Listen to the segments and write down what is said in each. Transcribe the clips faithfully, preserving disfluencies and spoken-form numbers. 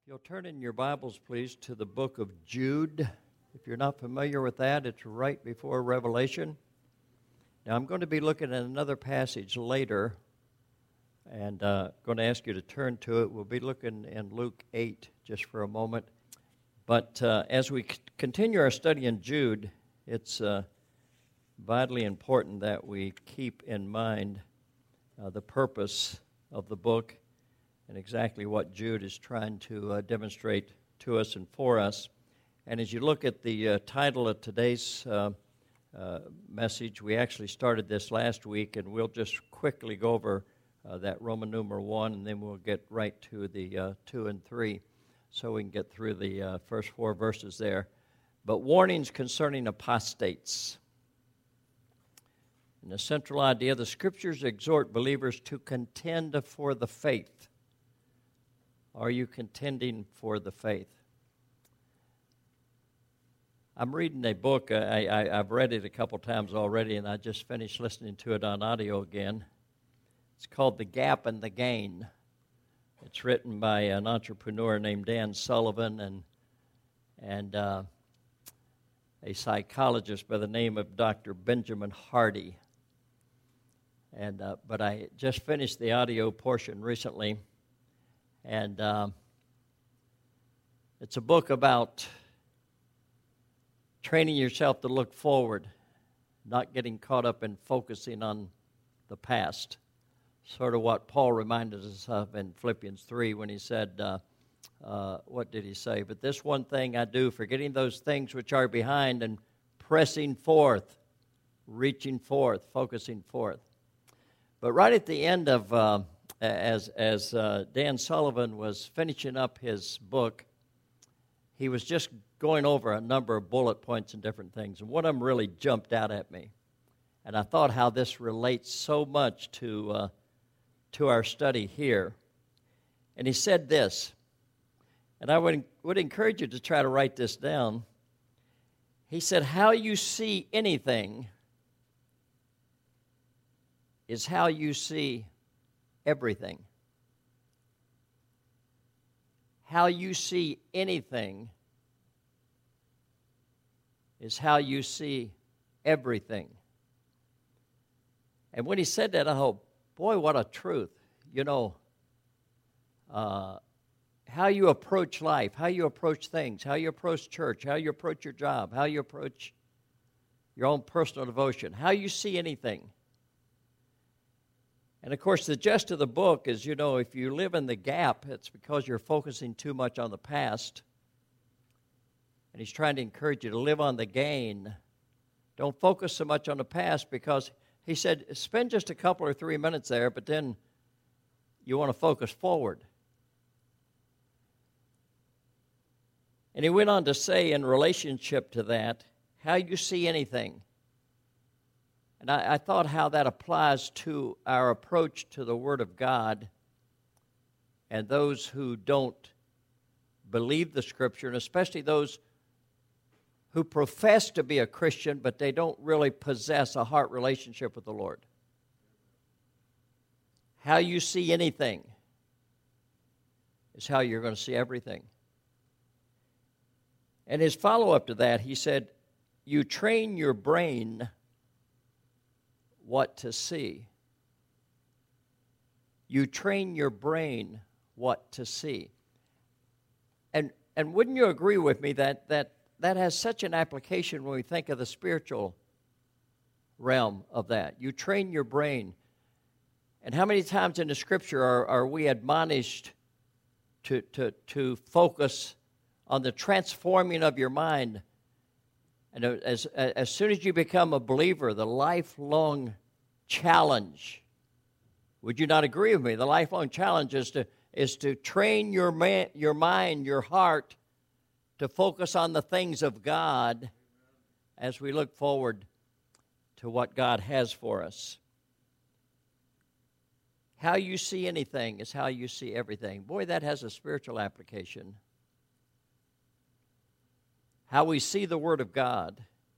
If you'll turn in your Bibles, please, to the book of Jude. If you're not familiar with that, it's right before Revelation. Now, I'm going to be looking at another passage later, and uh, going to ask you to turn to it. We'll be looking in Luke eight just for a moment. But uh, as we c- continue our study in Jude, it's uh, vitally important that we keep in mind uh, the purpose of the book and exactly what Jude is trying to uh, demonstrate to us and for us. And as you look at the uh, title of today's uh, uh, message, we actually started this last week, and we'll just quickly go over uh, that Roman numeral one, and then we'll get right to the uh, two and three, so we can get through the uh, first four verses there. But warnings concerning apostates. And the central idea, the Scriptures exhort believers to contend for the faith. Are you contending for the faith? I'm reading a book. I, I, I've read it a couple times already, and I just finished listening to it on audio again. It's called The Gap and the Gain. It's written by an entrepreneur named Dan Sullivan and, and uh, a psychologist by the name of Doctor Benjamin Hardy. And uh, but I just finished the audio portion recently. And uh, it's a book about training yourself to look forward, not getting caught up in focusing on the past. Sort of what Paul reminded us of in Philippians three when he said, uh, uh, what did he say? But this one thing I do, forgetting those things which are behind and pressing forth, reaching forth, focusing forth. But right at the end of... Uh, As as uh, Dan Sullivan was finishing up his book, he was just going over a number of bullet points and different things. And one of them really jumped out at me. And I thought how this relates so much to, uh, to our study here. And he said this, and I would, would encourage you to try to write this down. He said, how you see anything is how you see everything. How you see anything is how you see everything. And when he said that, I thought, boy, what a truth. You know, uh, how you approach life, how you approach things, how you approach church, how you approach your job, how you approach your own personal devotion, how you see anything. And, of course, the gist of the book is, you know, if you live in the gap, it's because you're focusing too much on the past. And he's trying to encourage you to live on the gain. Don't focus so much on the past because, he said, spend just a couple or three minutes there, but then you want to focus forward. And he went on to say in relationship to that, how you see anything. And I, I thought how that applies to our approach to the Word of God and those who don't believe the Scripture, and especially those who profess to be a Christian, but they don't really possess a heart relationship with the Lord. How you see anything is how you're going to see everything. And his follow-up to that, he said, you train your brain what to see. You train your brain what to see. And and wouldn't you agree with me that that, that has such an application when we think of the spiritual realm of that? You train your brain. And how many times in the Scripture are, are we admonished to, to, to focus on the transforming of your mind? And as, as soon as you become a believer, the lifelong challenge, would you not agree with me? The lifelong challenge is to, is to train your, man, your mind, your heart, to focus on the things of God as we look forward to what God has for us. How you see anything is how you see everything. Boy, that has a spiritual application. How we see the Word of God,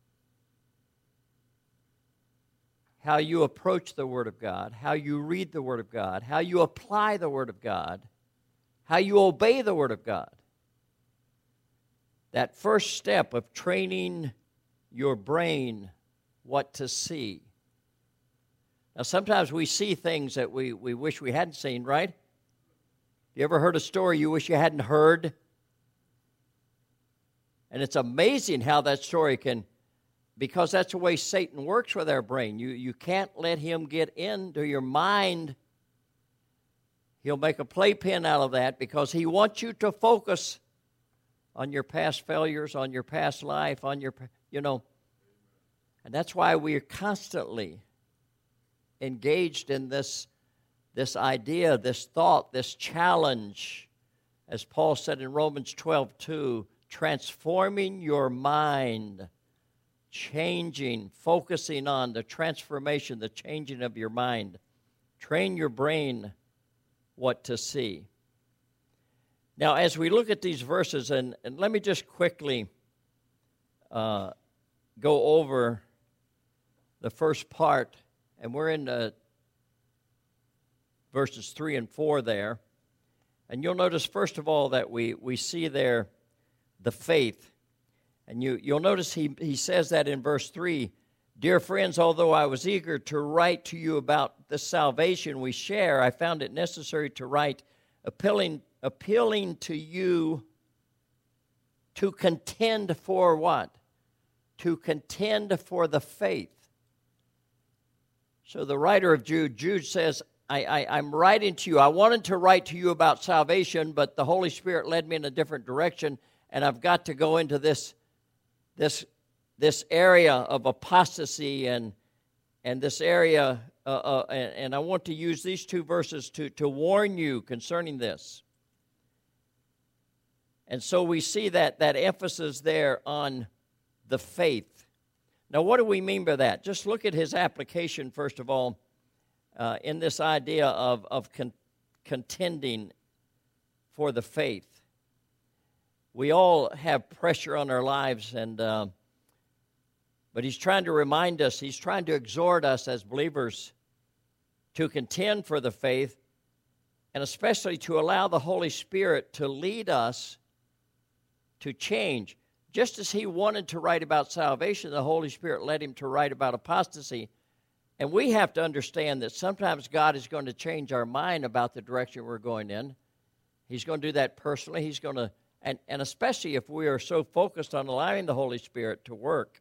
how you approach the Word of God, how you read the Word of God, how you apply the Word of God, how you obey the Word of God. That first step of training your brain what to see. Now, sometimes we see things that we, we wish we hadn't seen, right? You ever heard a story you wish you hadn't heard? And it's amazing how that story can, because that's the way Satan works with our brain. You, you can't let him get into your mind. He'll make a playpen out of that because he wants you to focus on your past failures, on your past life, on your, you know. And that's why we are constantly engaged in this, this idea, this thought, this challenge, as Paul said in Romans twelve two, transforming your mind, changing, focusing on the transformation, the changing of your mind. Train your brain what to see. Now, as we look at these verses, and, and let me just quickly uh, go over the first part, and we're in uh, verses three and four there. And you'll notice, first of all, that we, we see there the faith. And you, you'll notice he, he says that in verse three, "Dear friends, although I was eager to write to you about the salvation we share, I found it necessary to write appealing, appealing to you to contend for what? To contend for the faith." So the writer of Jude, Jude says, I, I, I'm writing to you. I wanted to write to you about salvation, but the Holy Spirit led me in a different direction, and I've got to go into this, this, this area of apostasy and, and this area, uh, uh, and, and I want to use these two verses to, to warn you concerning this. And so we see that, that emphasis there on the faith. Now, what do we mean by that? Just look at his application, first of all, uh, in this idea of, of con- contending for the faith. We all have pressure on our lives, and uh, but he's trying to remind us, he's trying to exhort us as believers to contend for the faith, and especially to allow the Holy Spirit to lead us to change. Just as he wanted to write about salvation, the Holy Spirit led him to write about apostasy. And we have to understand that sometimes God is going to change our mind about the direction we're going in. He's going to do that personally. He's going to, and, and especially if we are so focused on allowing the Holy Spirit to work.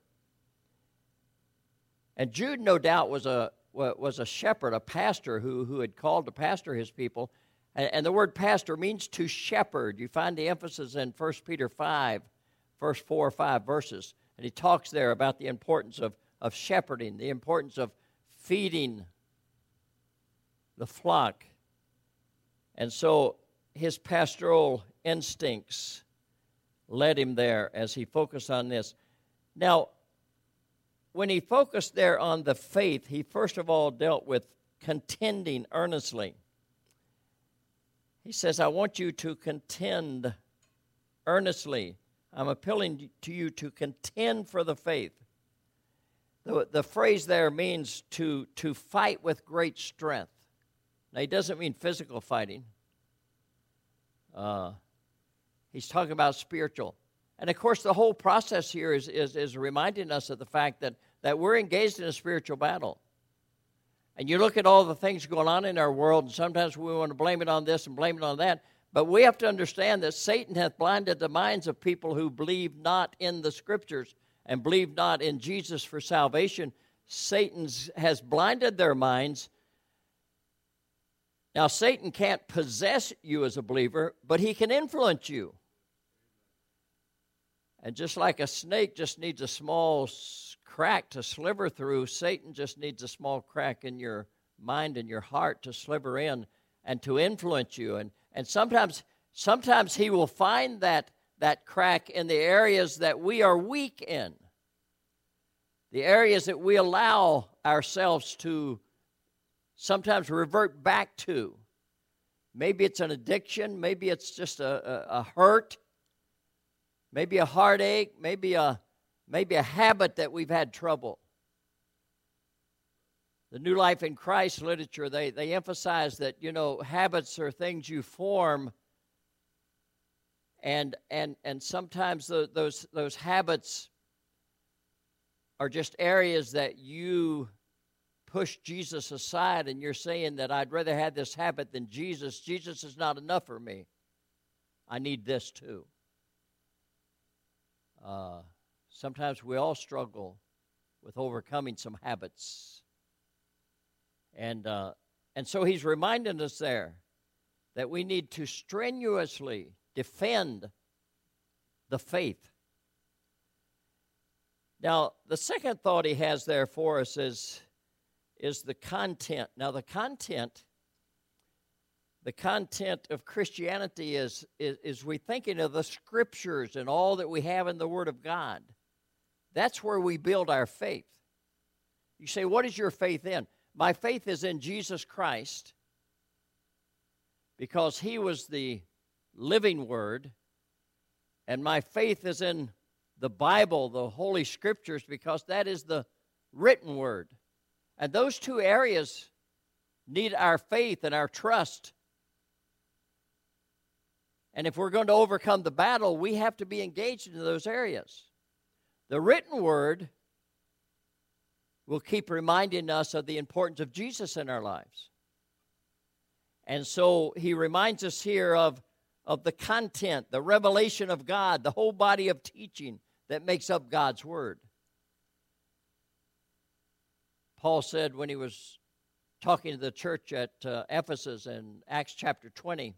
And Jude, no doubt, was a was a shepherd, a pastor who, who had called to pastor his people. And, and the word pastor means to shepherd. You find the emphasis in First Peter five. First four or five verses, and he talks there about the importance of, of shepherding, the importance of feeding the flock. And so his pastoral instincts led him there as he focused on this. Now, when he focused there on the faith, he first of all dealt with contending earnestly. He says, I want you to contend earnestly. I'm appealing to you to contend for the faith. The, the phrase there means to, to fight with great strength. Now, he doesn't mean physical fighting. Uh, he's talking about spiritual. And, of course, the whole process here is, is, is reminding us of the fact that, that we're engaged in a spiritual battle. And you look at all the things going on in our world, and sometimes we want to blame it on this and blame it on that. But we have to understand that Satan hath blinded the minds of people who believe not in the Scriptures and believe not in Jesus for salvation. Satan has blinded their minds. Now, Satan can't possess you as a believer, but he can influence you. And just like a snake just needs a small crack to sliver through, Satan just needs a small crack in your mind and your heart to sliver in and to influence you. And And sometimes sometimes he will find that, that crack in the areas that we are weak in, the areas that we allow ourselves to sometimes revert back to. Maybe it's an addiction, maybe it's just a, a, a hurt, maybe a heartache, maybe a, maybe a habit that we've had trouble. The New Life in Christ literature, they, they emphasize that, you know, habits are things you form And and and sometimes the, those those habits are just areas that you push Jesus aside, and you're saying that I'd rather have this habit than Jesus. Jesus is not enough for me. I need this too. Uh, sometimes we all struggle with overcoming some habits. And uh, and so he's reminding us there that we need to strenuously defend the faith. Now, the second thought he has there for us is, is the content. Now, the content, the content of Christianity is, is, is we thinking of the Scriptures and all that we have in the Word of God. That's where we build our faith. You say, what is your faith in? My faith is in Jesus Christ, because he was the living Word, and my faith is in the Bible, the Holy Scriptures, because that is the written Word. And those two areas need our faith and our trust. And if we're going to overcome the battle, we have to be engaged in those areas. The written Word will keep reminding us of the importance of Jesus in our lives. And so he reminds us here of, of the content, the revelation of God, the whole body of teaching that makes up God's Word. Paul said when he was talking to the church at uh, Ephesus in Acts chapter twenty,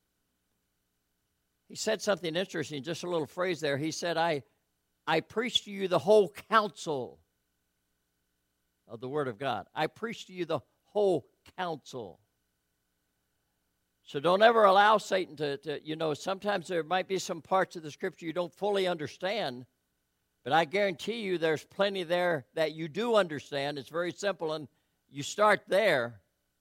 he said something interesting, just a little phrase there. He said, I, I preach to you the whole counsel of the Word of God. I preach to you the whole counsel. So don't ever allow Satan to, to, you know, sometimes there might be some parts of the Scripture you don't fully understand, but I guarantee you there's plenty there that you do understand. It's very simple, and you start there.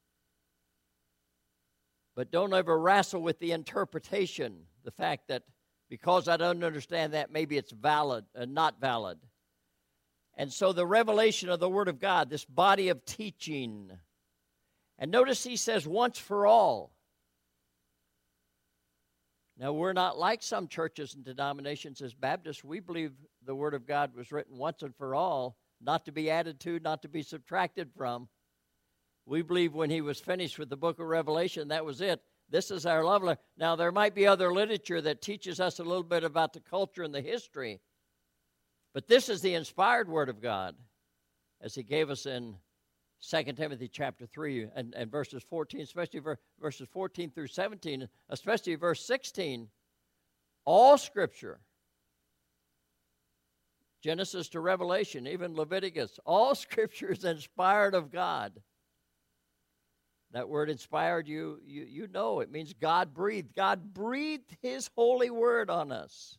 But don't ever wrestle with the interpretation, the fact that because I don't understand that, maybe it's valid and not valid. And so the revelation of the Word of God, this body of teaching. And notice he says once for all. Now, we're not like some churches and denominations as Baptists. We believe the Word of God was written once and for all, not to be added to, not to be subtracted from. We believe when he was finished with the book of Revelation, that was it. This is our love letter. Now, there might be other literature that teaches us a little bit about the culture and the history, but this is the inspired Word of God, as he gave us in Second Timothy chapter three and, and verses fourteen, especially ver, verses fourteen through seventeen, especially verse sixteen. All Scripture, Genesis to Revelation, even Leviticus, all Scripture is inspired of God. That word inspired, you, you, you know, it means God breathed. God breathed His holy word on us.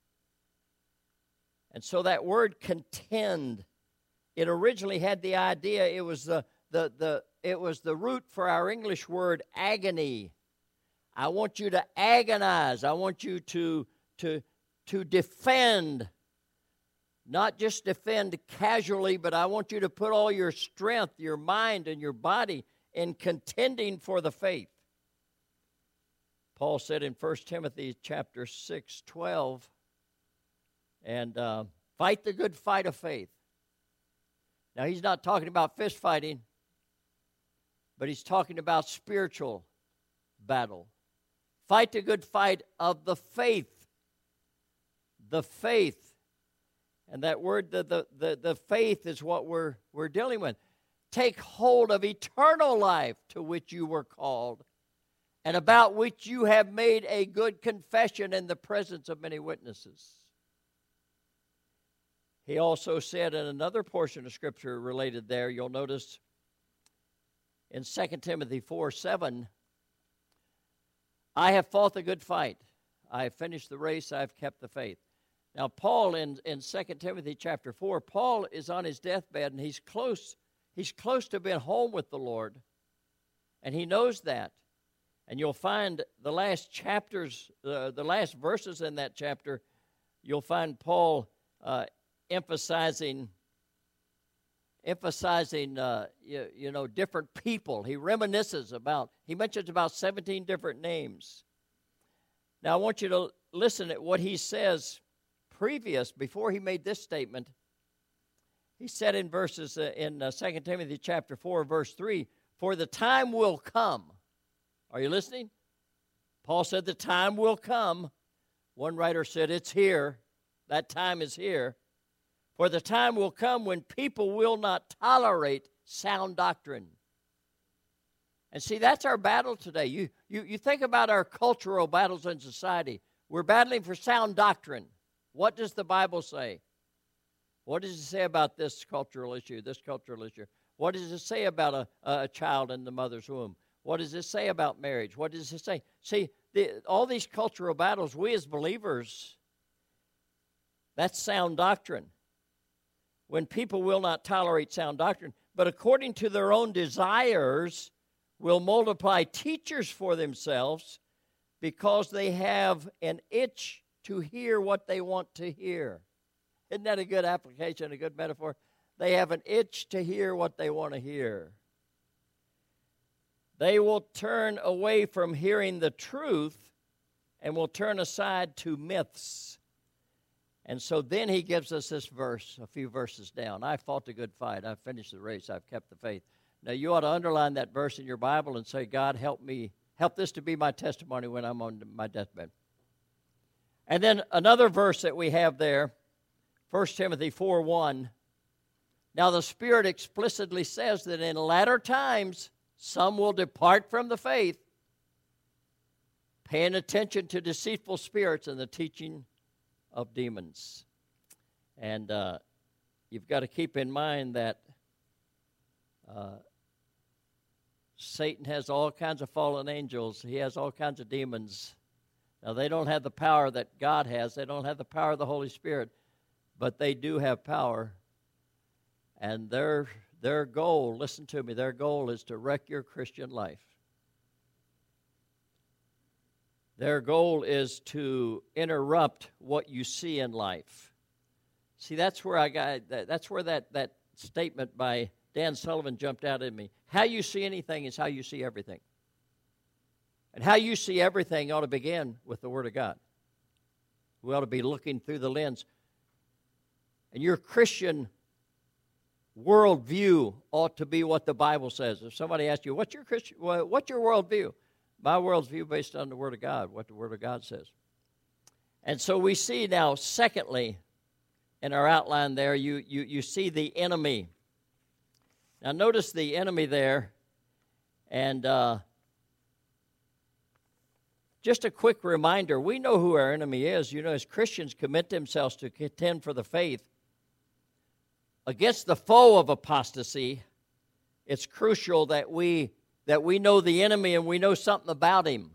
And so that word contend, it originally had the idea, it was the, the, the, it was the root for our English word agony. I want you to agonize. I want you to, to, to defend. Not just defend casually, but I want you to put all your strength, your mind, and your body in contending for the faith. Paul said in First Timothy chapter six, twelve, and uh, fight the good fight of faith. Now, he's not talking about fist fighting, but he's talking about spiritual battle. Fight the good fight of the faith. The faith. And that word, the, the, the, the faith is what we're, we're dealing with. Take hold of eternal life to which you were called, and about which you have made a good confession in the presence of many witnesses. He also said in another portion of Scripture related there, you'll notice in Second Timothy four, seven, I have fought the good fight. I have finished the race. I have kept the faith. Now, Paul in, in Second Timothy chapter four, Paul is on his deathbed, and he's close He's close to being home with the Lord, and he knows that. And you'll find the last chapters, uh, the last verses in that chapter, you'll find Paul uh, emphasizing, emphasizing, uh, you, you know, different people. He reminisces about, he mentions about seventeen different names. Now, I want you to listen at what he says previous, before he made this statement. He said in verses, uh, in uh, Second Timothy chapter four, verse three, for the time will come. Are you listening? Paul said the time will come. One writer said it's here. That time is here. For the time will come when people will not tolerate sound doctrine. And see, that's our battle today. You, you, you think about our cultural battles in society. We're battling for sound doctrine. What does the Bible say? What does it say about this cultural issue, this cultural issue? What does it say about a, a child in the mother's womb? What does it say about marriage? What does it say? See, the, all these cultural battles, we as believers, that's sound doctrine. When people will not tolerate sound doctrine, but according to their own desires, will multiply teachers for themselves because they have an itch to hear what they want to hear. Isn't that a good application, a good metaphor? They have an itch to hear what they want to hear. They will turn away from hearing the truth and will turn aside to myths. And so then he gives us this verse, a few verses down. I fought a good fight. I've finished the race. I've kept the faith. Now, you ought to underline that verse in your Bible and say, God, help me, help this to be my testimony when I'm on my deathbed. And then another verse that we have there, First Timothy four one. Now, the Spirit explicitly says that in latter times, some will depart from the faith, paying attention to deceitful spirits and the teaching of demons. And uh, you've got to keep in mind that uh, Satan has all kinds of fallen angels. He has all kinds of demons. Now, they don't have the power that God has. They don't have the power of the Holy Spirit, but they do have power. And their, their goal, listen to me, their goal is to wreck your Christian life. Their goal is to interrupt what you see in life. See, that's where I got, that's where that, that statement by Dan Sullivan jumped out at me. How you see anything is how you see everything. And how you see everything ought to begin with the Word of God. We ought to be looking through the lens. And your Christian worldview ought to be what the Bible says. If somebody asks you, what's your Christian, what's your worldview? My worldview based on the Word of God, what the Word of God says. And so we see now, secondly, in our outline there, you, you, you see the enemy. Now notice the enemy there, and uh, just a quick reminder, we know who our enemy is. You know, as Christians commit themselves to contend for the faith against the foe of apostasy, it's crucial that we that we know the enemy and we know something about him.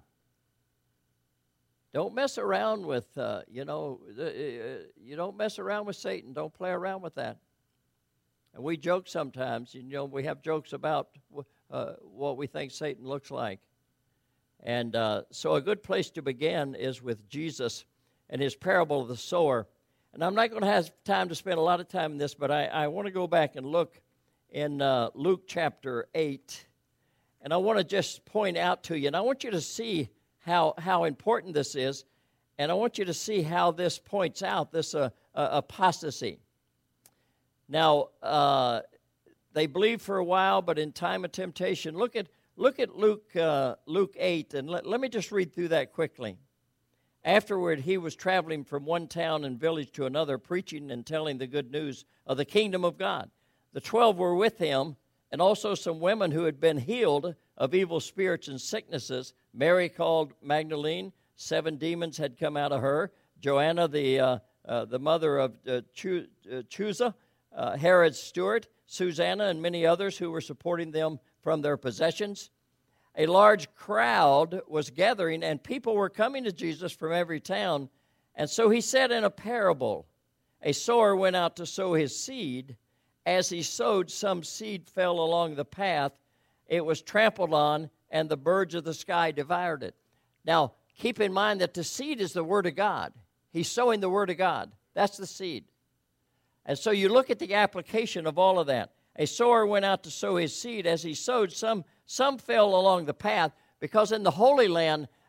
Don't mess around with, uh, you know, uh, you don't mess around with Satan. Don't play around with that. And we joke sometimes, you know, we have jokes about uh, what we think Satan looks like. And uh, so a good place to begin is with Jesus and his parable of the sower. And I'm not going to have time to spend a lot of time in this, but I, I want to go back and look in uh, Luke chapter eight. And I want to just point out to you, and I want you to see how, how important this is, and I want you to see how this points out this uh, uh, apostasy. Now, uh, they believed for a while, but in time of temptation, look at look at Luke uh, Luke eight, and let, let me just read through that quickly. Afterward, he was traveling from one town and village to another, preaching and telling the good news of the kingdom of God. The twelve were with him, and also some women who had been healed of evil spirits and sicknesses. Mary called Magdalene, seven demons had come out of her. Joanna, the uh, uh, the mother of uh, Chu- uh, Chuza, uh, Herod's steward, Susanna, and many others who were supporting them from their possessions. A large crowd was gathering, and people were coming to Jesus from every town. And so he said in a parable, a sower went out to sow his seed. As he sowed, some seed fell along the path. It was trampled on, and the birds of the sky devoured it. Now, keep in mind that the seed is the Word of God. He's sowing the Word of God. That's the seed. And so you look at the application of all of that. A sower went out to sow his seed. As he sowed, some, some fell along the path, because in the Holy Land,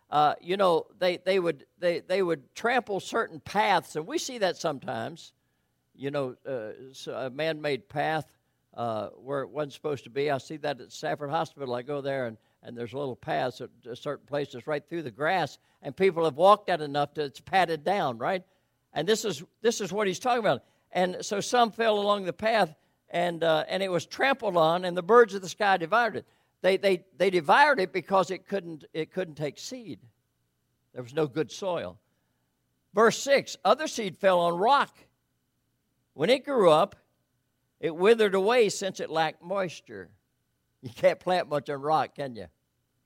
uh, you know, they, they, would, they, they would trample certain paths, and we see that sometimes. You know, uh, a man-made path uh, where it wasn't supposed to be. I see that at Stafford Hospital. I go there, and, and there's little paths at certain places right through the grass, and people have walked that enough that it's padded down, right? And this is this is what he's talking about. And so some fell along the path, and uh, and it was trampled on, and the birds of the sky devoured it. They they they devoured it because it couldn't it couldn't take seed. There was no good soil. Verse six, other seed fell on rock. When it grew up, it withered away since it lacked moisture. You can't plant much on rock, can you?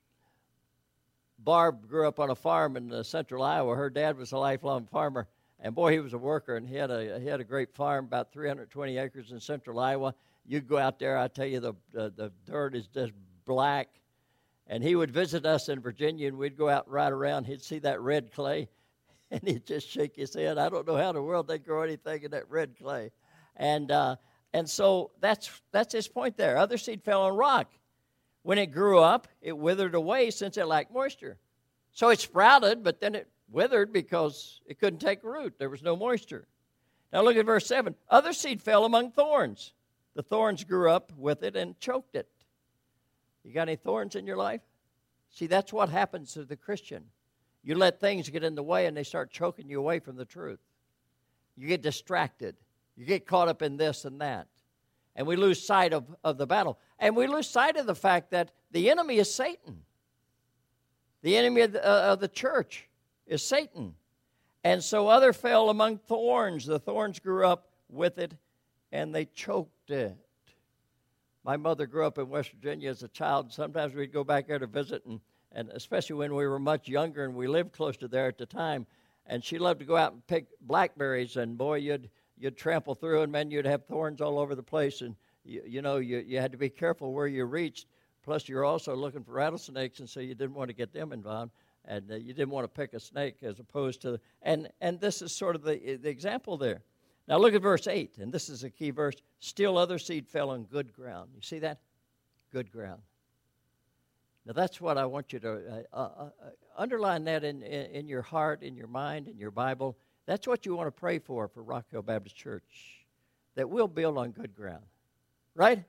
Barb grew up on a farm in uh, central Iowa. Her dad was a lifelong farmer. And boy, he was a worker, and he had a he had a great farm, about three hundred twenty acres in central Iowa. You go out there, I tell you, the, the the dirt is just black. And he would visit us in Virginia, and we'd go out and ride around. He'd see that red clay, and he'd just shake his head. I don't know how in the world they grow anything in that red clay. And uh, and so that's that's his point there. Other seed fell on rock. When it grew up, it withered away since it lacked moisture. So it sprouted, but then it withered because it couldn't take root. There was no moisture. Now look at verse seven. Other seed fell among thorns. The thorns grew up with it and choked it. You got any thorns in your life? See, that's what happens to the Christian. You let things get in the way and they start choking you away from the truth. You get distracted. You get caught up in this and that. And we lose sight of, of the battle. And we lose sight of the fact that the enemy is Satan. The enemy of the, uh, of the church is Satan. And so other fell among thorns. The thorns grew up with it, and they choked it. My mother grew up in West Virginia as a child, and sometimes we'd go back there to visit, and, and especially when we were much younger, and we lived close to there at the time, and she loved to go out and pick blackberries, and boy, you'd you'd trample through, and man, you'd have thorns all over the place, and you, you know, you, you had to be careful where you reached. Plus, you're also looking for rattlesnakes, and so you didn't want to get them involved. And uh, you didn't want to pick a snake as opposed to, and and this is sort of the, the example there. Now look at verse eight, and this is a key verse. Still other seed fell on good ground. You see that? Good ground. Now that's what I want you to uh, uh, underline that in, in, in your heart, in your mind, in your Bible. That's what you want to pray for for Rock Hill Baptist Church, that we'll build on good ground, right?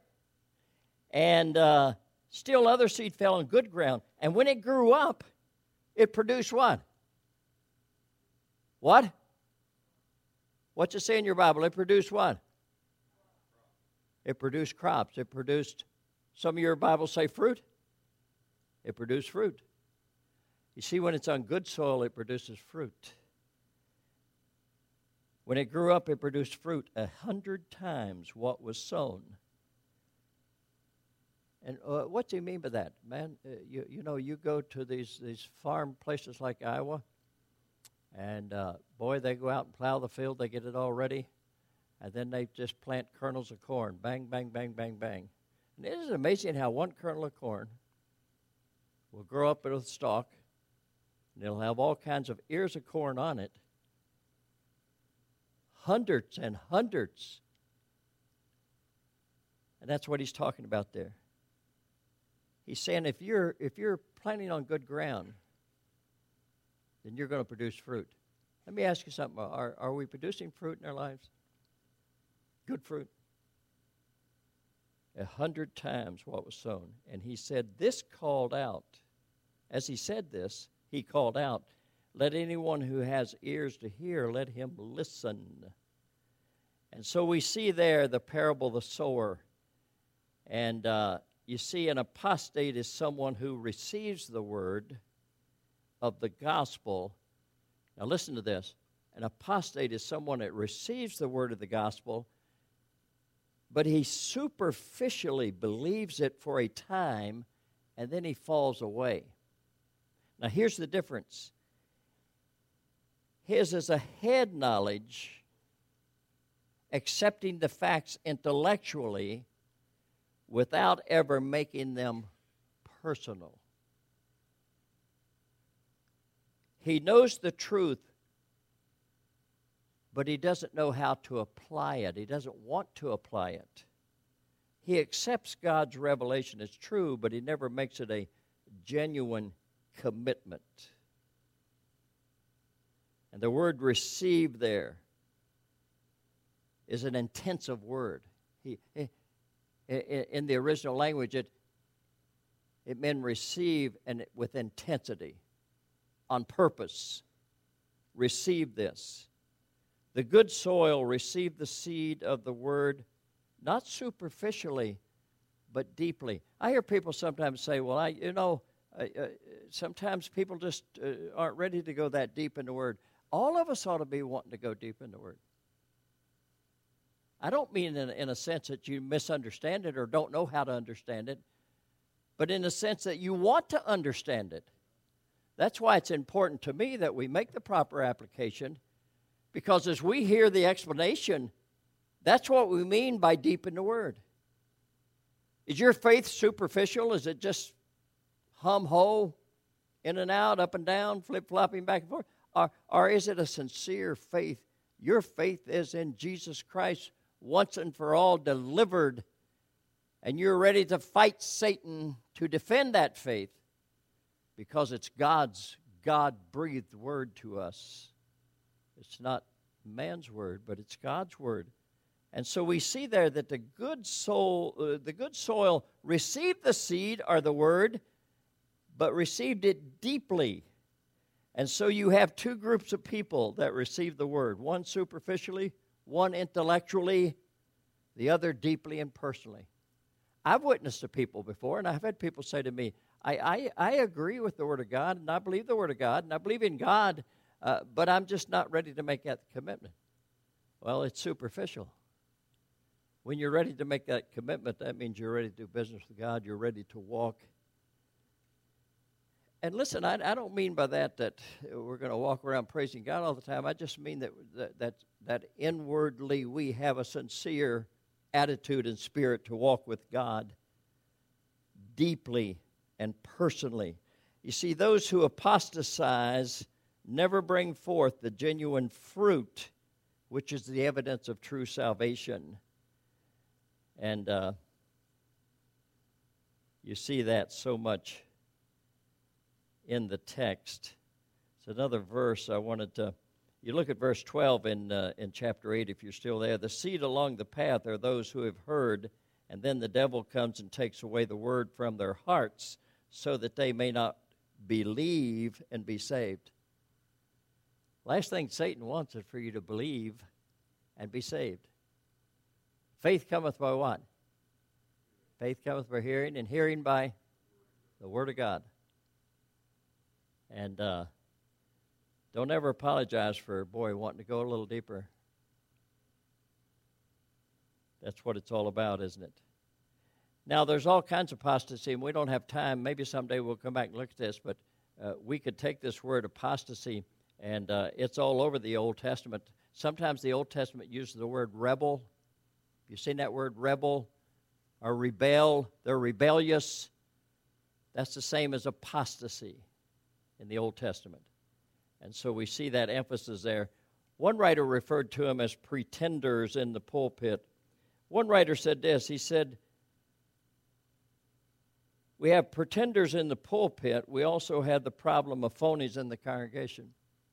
And uh, still other seed fell on good ground, and when it grew up, it produced what? What? What's it say in your Bible? It produced what? It produced crops. It produced, some of your Bibles say fruit. It produced fruit. You see, when it's on good soil, it produces fruit. When it grew up, it produced fruit a hundred times what was sown. And uh, what do you mean by that, man? Uh, you you know, you go to these these farm places like Iowa, and uh, boy, they go out and plow the field, they get it all ready, and then they just plant kernels of corn, bang, bang, bang, bang, bang. And it is amazing how one kernel of corn will grow up with a stalk, and it'll have all kinds of ears of corn on it, hundreds and hundreds. And that's what he's talking about there. He's saying if you're if you're planting on good ground, then you're going to produce fruit. Let me ask you something. Are, are we producing fruit in our lives? Good fruit. A hundred times what was sown. And he said, this called out. As he said this, he called out, let anyone who has ears to hear, let him listen. And so we see there the parable of the sower. And uh, you see, an apostate is someone who receives the word of the gospel. Now listen to this. An apostate is someone that receives the word of the gospel, but he superficially believes it for a time, and then he falls away. Now here's the difference. His is a head knowledge, accepting the facts intellectually, without ever making them personal. He knows the truth, but he doesn't know how to apply it. He doesn't want to apply it. He accepts God's revelation as true, but he never makes it a genuine commitment. And the word receive there is an intensive word. He, he, in the original language, it, it meant receive and with intensity, on purpose. Receive this. The good soil received the seed of the word, not superficially, but deeply. I hear people sometimes say, well, I, you know, uh, uh, sometimes people just uh, aren't ready to go that deep in the word. All of us ought to be wanting to go deep in the word. I don't mean in, in a sense that you misunderstand it or don't know how to understand it, but in the sense that you want to understand it. That's why it's important to me that we make the proper application, because as we hear the explanation, that's what we mean by deep in the word. Is your faith superficial? Is it just hum-ho, in and out, up and down, flip-flopping back and forth? Or, or is it a sincere faith? Your faith is in Jesus Christ, once and for all delivered, and you're ready to fight Satan to defend that faith because it's God's God-breathed word to us. It's not man's word, but it's God's word. And so we see there that the good soul, uh, the good soil received the seed or the word, but received it deeply. And so you have two groups of people that receive the word, one superficially, one intellectually, the other deeply and personally. I've witnessed to people before, and I've had people say to me, I, I, I agree with the Word of God, and I believe the Word of God, and I believe in God, uh, but I'm just not ready to make that commitment. Well, it's superficial. When you're ready to make that commitment, that means you're ready to do business with God, you're ready to walk. And listen, I, I don't mean by that that we're going to walk around praising God all the time. I just mean that, that that that inwardly we have a sincere attitude and spirit to walk with God deeply and personally. You see, those who apostatize never bring forth the genuine fruit, which is the evidence of true salvation. And uh, you see that so much in the text. It's another verse I wanted to, you look at verse twelve in uh, in chapter eight, if you're still there. The seed along the path are those who have heard, and then the devil comes and takes away the word from their hearts so that they may not believe and be saved. Last thing Satan wants is for you to believe and be saved. Faith cometh by what? Faith cometh by hearing, and hearing by the Word of God. And uh, don't ever apologize for, boy, wanting to go a little deeper. That's what it's all about, isn't it? Now, there's all kinds of apostasy, and we don't have time. Maybe someday we'll come back and look at this, but uh, we could take this word apostasy, and uh, it's all over the Old Testament. Sometimes the Old Testament uses the word rebel. You've seen that word rebel or rebel. They're rebellious. That's the same as apostasy in the Old Testament. And so we see that emphasis there. One writer referred to them as pretenders in the pulpit. One writer said this. He said, we have pretenders in the pulpit. We also have the problem of phonies in the congregation.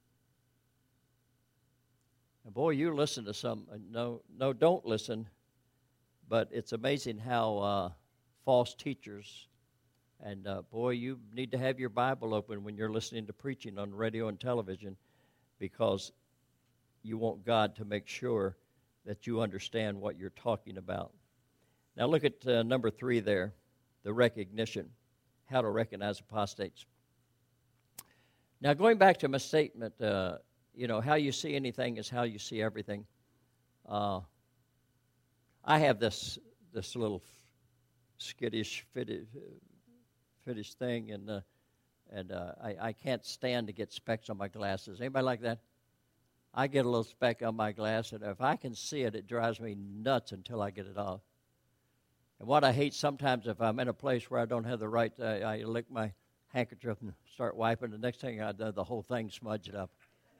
And boy, you listen to some. No, no, don't listen. But it's amazing how uh, false teachers, and uh, boy, you need to have your Bible open when you're listening to preaching on radio and television, because you want God to make sure that you understand what you're talking about. Now look at uh, number three there, the recognition, how to recognize apostates. Now going back to my statement, uh, you know, how you see anything is how you see everything. Uh, I have this this little skittish, fittish, fittish thing, and uh, and uh, I, I can't stand to get specks on my glasses. Anybody like that? I get a little speck on my glass, and if I can see it, it drives me nuts until I get it off. And what I hate sometimes, if I'm in a place where I don't have the right, uh, I lick my handkerchief and start wiping. The next thing I do, the whole thing smudged up.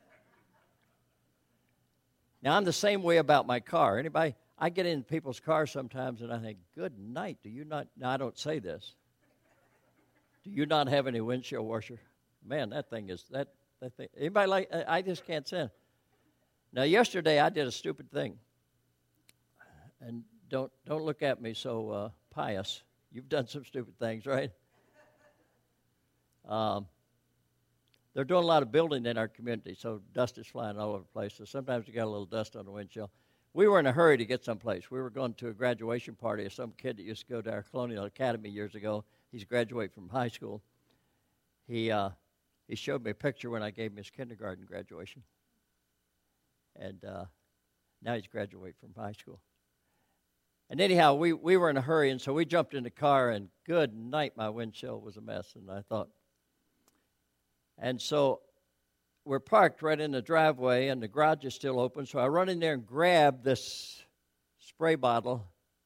Now, I'm the same way about my car. Anybody? I get in people's cars sometimes, and I think, good night, do you not, now I don't say this, do you not have any windshield washer? Man, that thing is, that They think, anybody like, I just can't stand it. Now, yesterday I did a stupid thing. And don't don't look at me so uh, pious. You've done some stupid things, right? Um, they're doing a lot of building in our community, so dust is flying all over the place. So sometimes you got a little dust on the windshield. We were in a hurry to get someplace. We were going to a graduation party of some kid that used to go to our Colonial Academy years ago. He's graduated from high school. He uh, he showed me a picture when I gave him his kindergarten graduation. And uh, now he's graduated from high school. And anyhow, we, we were in a hurry, and so we jumped in the car, and good night, my windshield was a mess, and I thought. And so we're parked right in the driveway, and the garage is still open, so I run in there and grab this spray bottle,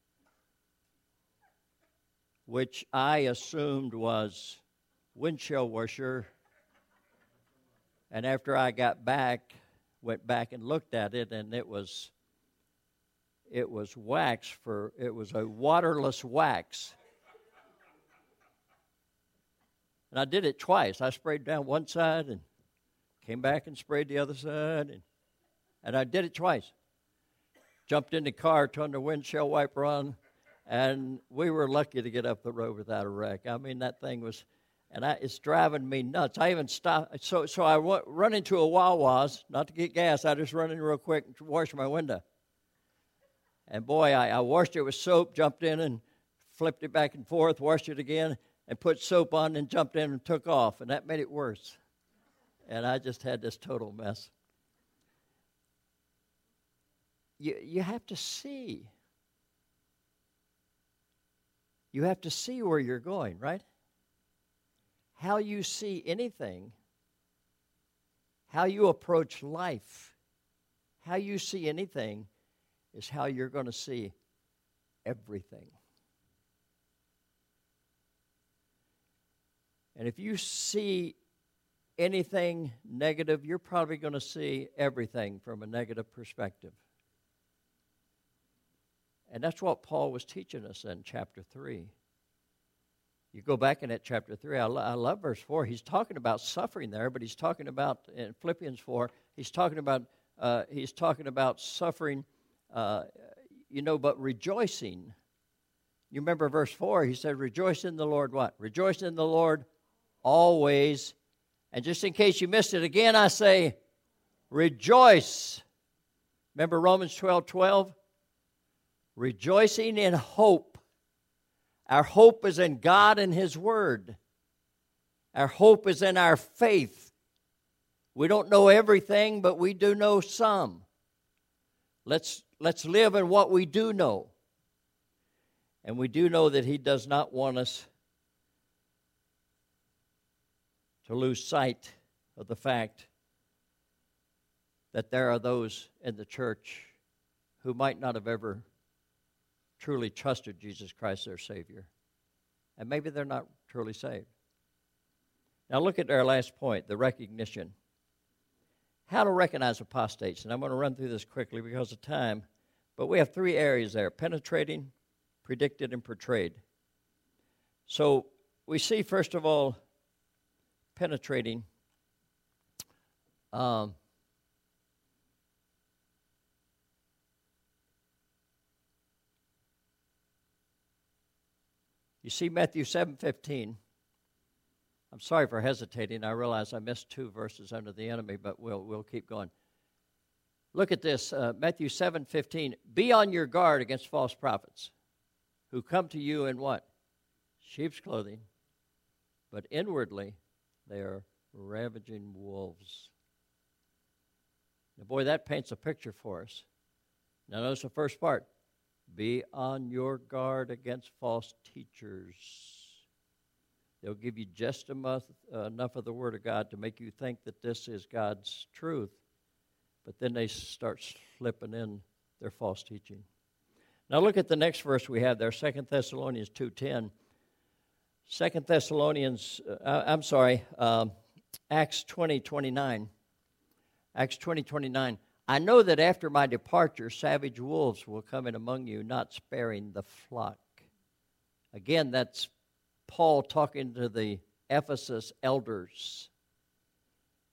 which I assumed was windshield washer. And after I got back, went back and looked at it, and it was it was wax for it was a waterless wax. And I did it twice. I sprayed down one side and came back and sprayed the other side, and and I did it twice. Jumped in the car, turned the windshield wiper on, and we were lucky to get up the road without a wreck. I mean, that thing was, and I, it's driving me nuts. I even stopped. So so I w- run into a Wawa's, not to get gas. I just run in real quick and wash my window. And boy, I, I washed it with soap, jumped in and flipped it back and forth, washed it again, and put soap on and jumped in and took off. And that made it worse. And I just had this total mess. You, you have to see. You have to see where you're going, right? How you see anything, how you approach life, how you see anything is how you're going to see everything. And if you see anything negative, you're probably going to see everything from a negative perspective. And that's what Paul was teaching us in chapter three. You go back in that chapter three, I, lo- I love verse four. He's talking about suffering there, but he's talking about, in Philippians four, he's talking about, uh, he's talking about suffering, uh, you know, but rejoicing. You remember verse four, he said, rejoice in the Lord what? Rejoice in the Lord always. And just in case you missed it, again I say, rejoice. Remember Romans twelve twelve? Rejoicing in hope. Our hope is in God and His Word. Our hope is in our faith. We don't know everything, but we do know some. Let's, let's live in what we do know. And we do know that He does not want us to lose sight of the fact that there are those in the church who might not have ever truly trusted Jesus Christ their Savior. And maybe they're not truly saved. Now look at our last point, the recognition. How to recognize apostates. And I'm going to run through this quickly because of time. But we have three areas there, penetrating, predicted, and portrayed. So we see, first of all, penetrating. Um, You see Matthew seven fifteen. I'm sorry for hesitating. I realize I missed two verses under the enemy, but we'll we'll keep going. Look at this, uh, Matthew seven fifteen. Be on your guard against false prophets who come to you in what? Sheep's clothing, but inwardly they are ravaging wolves. Now, boy, that paints a picture for us. Now, notice the first part. Be on your guard against false teachers. They'll give you just enough, uh, enough of the Word of God to make you think that this is God's truth, but then they start slipping in their false teaching. Now look at the next verse we have there, Second Thessalonians two ten. Second Thessalonians, uh, I'm sorry, um, Acts twenty twenty-nine. Acts twenty twenty-nine. I know that after my departure, savage wolves will come in among you, not sparing the flock. Again, that's Paul talking to the Ephesus elders.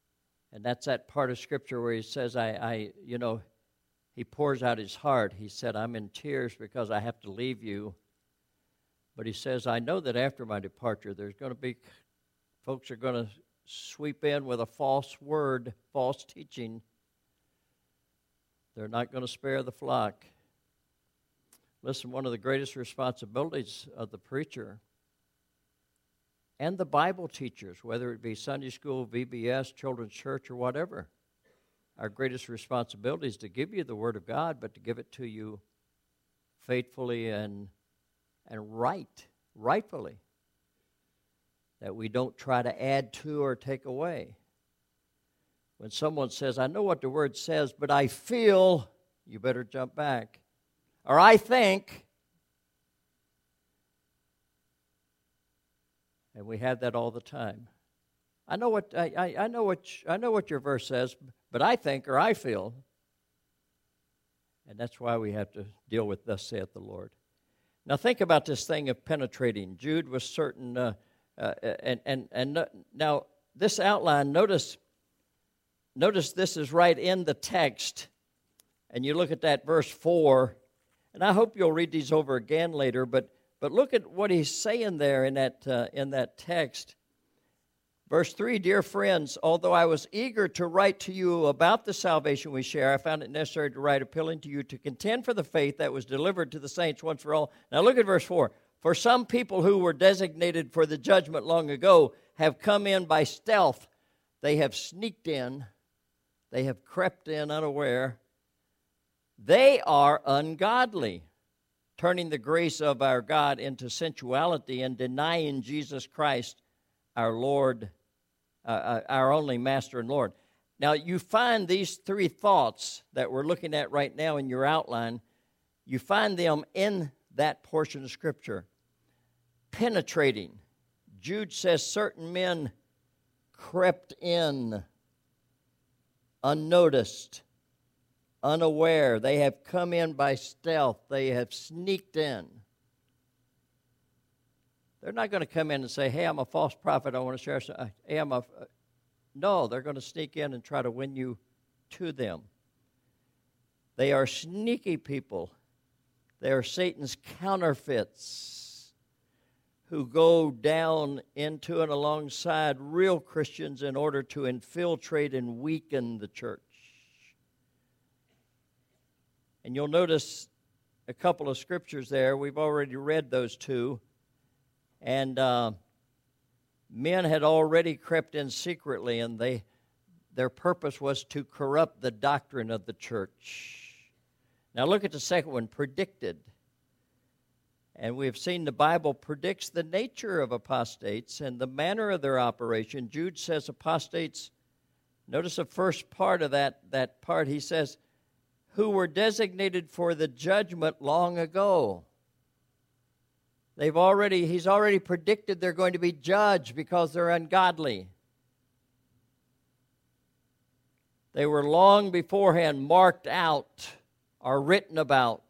And that's that part of Scripture where he says, I, I, you know, he pours out his heart. He said, I'm in tears because I have to leave you. But he says, I know that after my departure, there's going to be, folks are going to sweep in with a false word, false teaching. They're not going to spare the flock. Listen, one of the greatest responsibilities of the preacher and the Bible teachers, whether it be Sunday school, V B S, children's church, or whatever, our greatest responsibility is to give you the Word of God, but to give it to you faithfully and and right, rightfully, that we don't try to add to or take away. When someone says, I know what the Word says, but I feel, you better jump back. Or I think. And we have that all the time. I know what I, I, I know what I know what your verse says, but I think or I feel. And that's why we have to deal with thus saith the Lord. Now think about this thing of penetrating. Jude was certain, uh, uh, and and and now this outline. Notice, notice this is right in the text, and you look at that verse four, and I hope you'll read these over again later. But but look at what he's saying there in that uh, in that text. Verse three, dear friends, although I was eager to write to you about the salvation we share, I found it necessary to write appealing to you to contend for the faith that was delivered to the saints once for all. Now look at verse four. For some people who were designated for the judgment long ago have come in by stealth. They have sneaked in. They have crept in unaware. They are ungodly, turning the grace of our God into sensuality and denying Jesus Christ, our Lord, Uh, our only Master and Lord. Now, you find these three thoughts that we're looking at right now in your outline, you find them in that portion of Scripture. Penetrating. Jude says certain men crept in, unnoticed, unaware. They have come in by stealth. They have sneaked in. They're not going to come in and say, hey, I'm a false prophet, I want to share something. Hey, I'm a... No, they're going to sneak in and try to win you to them. They are sneaky people. They are Satan's counterfeits who go down into and alongside real Christians in order to infiltrate and weaken the church. And you'll notice a couple of scriptures there. We've already read those two. And uh, men had already crept in secretly, and they their purpose was to corrupt the doctrine of the church. Now look at the second one, predicted. And we have seen the Bible predicts the nature of apostates and the manner of their operation. Jude says apostates, notice the first part of that, that part, he says, who were designated for the judgment long ago. They've already, he's already predicted they're going to be judged because they're ungodly. They were long beforehand marked out or written about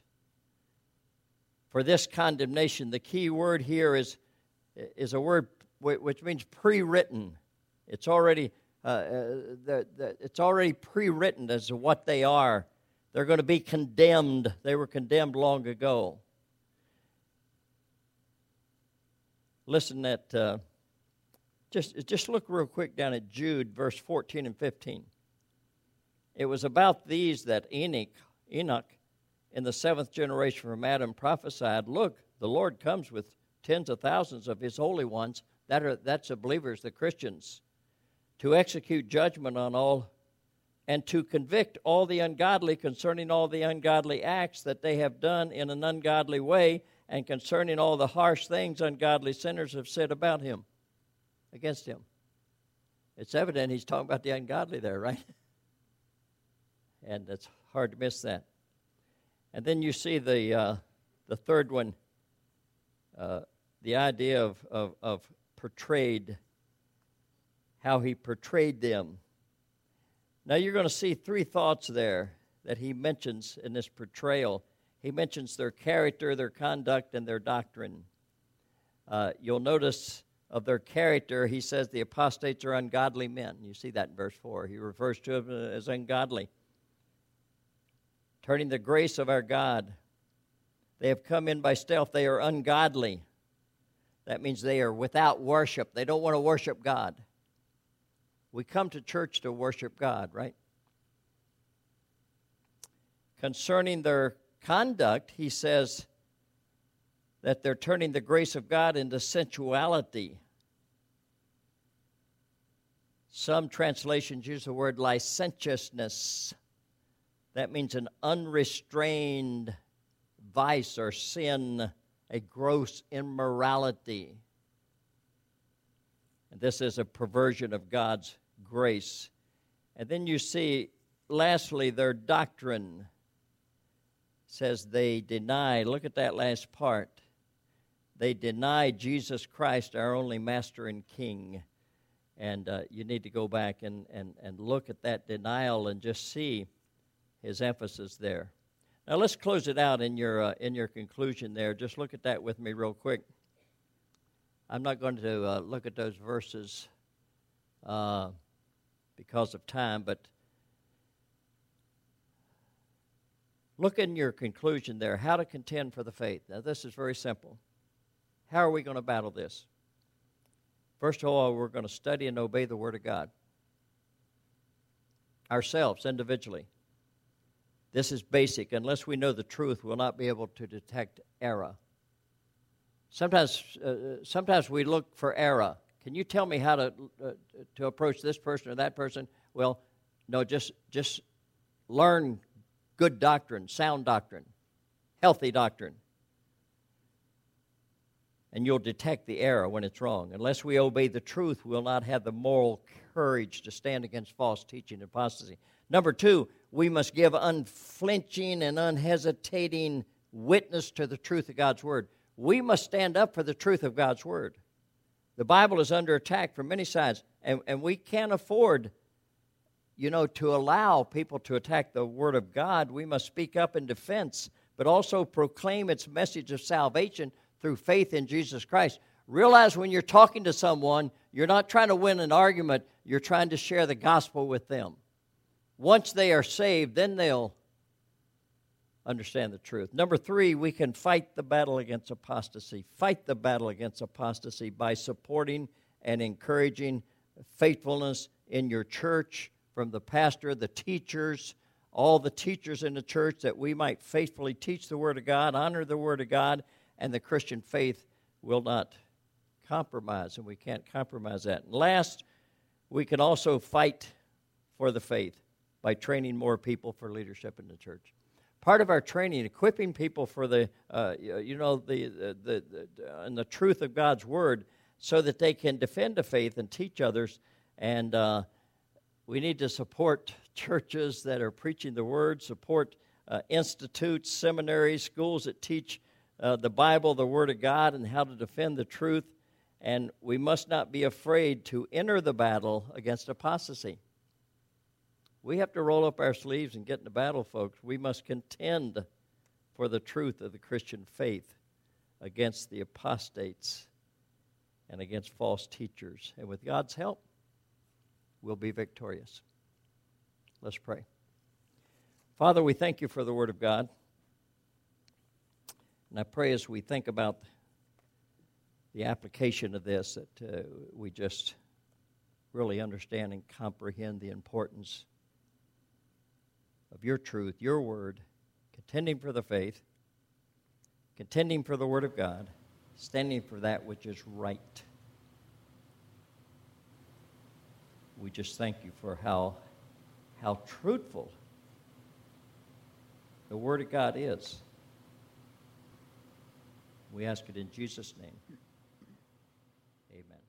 for this condemnation. The key word here is, is a word which means pre-written. It's already, uh, uh, the, the, it's already pre-written as to what they are. They're going to be condemned. They were condemned long ago. Listen at, uh, just, just look real quick down at Jude, verse fourteen and fifteen. It was about these that Enoch, Enoch, in the seventh generation from Adam, prophesied, look, the Lord comes with tens of thousands of his holy ones, that are, that's the believers, the Christians, to execute judgment on all and to convict all the ungodly concerning all the ungodly acts that they have done in an ungodly way, and concerning all the harsh things ungodly sinners have said about him, against him. It's evident he's talking about the ungodly there, right? And it's hard to miss that. And then you see the uh, the third one, uh, the idea of, of, of portrayed, how he portrayed them. Now you're going to see three thoughts there that he mentions in this portrayal. He mentions their character, their conduct, and their doctrine. Uh, you'll notice of their character, he says the apostates are ungodly men. You see that in verse four. He refers to them as ungodly. Turning the grace of our God. They have come in by stealth. They are ungodly. That means they are without worship. They don't want to worship God. We come to church to worship God, right? Concerning their conduct, he says that they're turning the grace of God into sensuality. Some translations use the word licentiousness. That means an unrestrained vice or sin, a gross immorality. And this is a perversion of God's grace. And then you see, lastly, their doctrine says they deny, look at that last part, they deny Jesus Christ, our only master and king. And uh, you need to go back and, and, and look at that denial and just see his emphasis there. Now let's close it out in your uh, in your conclusion there. Just look at that with me real quick. I'm not going to uh, look at those verses uh, because of time, but look in your conclusion there, how to contend for the faith. Now this is very simple. How are we going to battle this? First of all, we're going to study and obey the Word of God. Ourselves, individually. This is basic. Unless we know the truth, we'll not be able to detect error. Sometimes, uh, sometimes we look for error. Can you tell me how to uh, to approach this person or that person? Well, no, just just learn good doctrine, sound doctrine, healthy doctrine, and you'll detect the error when it's wrong. Unless we obey the truth, we'll not have the moral courage to stand against false teaching and apostasy. Number two, we must give unflinching and unhesitating witness to the truth of God's Word. We must stand up for the truth of God's Word. The Bible is under attack from many sides, and, and we can't afford, you know, to allow people to attack the Word of God. We must speak up in defense, but also proclaim its message of salvation through faith in Jesus Christ. Realize when you're talking to someone, you're not trying to win an argument, you're trying to share the gospel with them. Once they are saved, then they'll understand the truth. Number three, we can fight the battle against apostasy. Fight the battle against apostasy by supporting and encouraging faithfulness in your church from the pastor, the teachers, all the teachers in the church, that we might faithfully teach the Word of God, honor the Word of God, and the Christian faith will not compromise, and we can't compromise that. And last, we can also fight for the faith by training more people for leadership in the church. Part of our training, equipping people for the, uh, you know, the, the, the, the and the truth of God's Word, so that they can defend the faith and teach others. And uh, we need to support churches that are preaching the Word, support uh, institutes, seminaries, schools that teach uh, the Bible, the Word of God, and how to defend the truth. And we must not be afraid to enter the battle against apostasy. We have to roll up our sleeves and get in the battle, folks. We must contend for the truth of the Christian faith against the apostates and against false teachers. And with God's help, we'll be victorious. Let's pray. Father, we thank you for the Word of God. And I pray as we think about the application of this, that uh, we just really understand and comprehend the importance of your truth, your Word, contending for the faith, contending for the Word of God, standing for that which is right. We just thank you for how, how truthful the Word of God is. We ask it in Jesus' name. Amen.